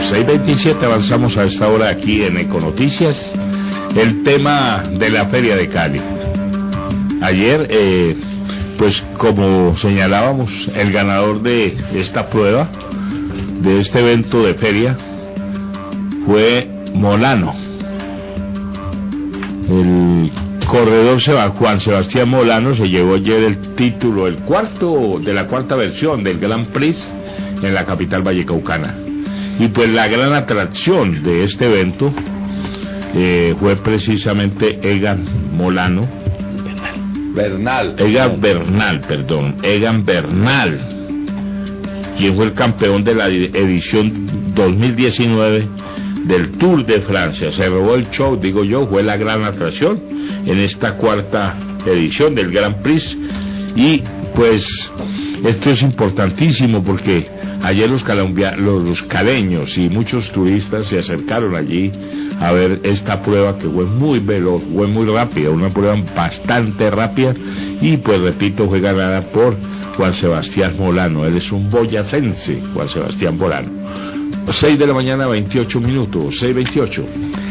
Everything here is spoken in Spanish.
6:27, avanzamos a esta hora aquí en Econoticias. El tema de la Feria de Cali. Ayer, pues como señalábamos, el ganador de esta prueba, de este evento de feria, fue Molano. El corredor Juan Sebastián Molano se llevó ayer el título, el cuarto de la cuarta versión del Grand Prix en la capital vallecaucana. Y pues la gran atracción de este evento fue precisamente Egan Bernal, quien fue el campeón de la edición 2019 del Tour de Francia. Se robó el show, digo yo, fue la gran atracción en esta cuarta edición del Grand Prix. Y pues esto es importantísimo porque ayer los caleños y muchos turistas se acercaron allí a ver esta prueba, que fue muy veloz, fue muy rápida, una prueba bastante rápida, y pues repito, fue ganada por Juan Sebastián Molano. Él es un boyacense, Juan Sebastián Molano. 6 de la mañana, 28 minutos, 6:28.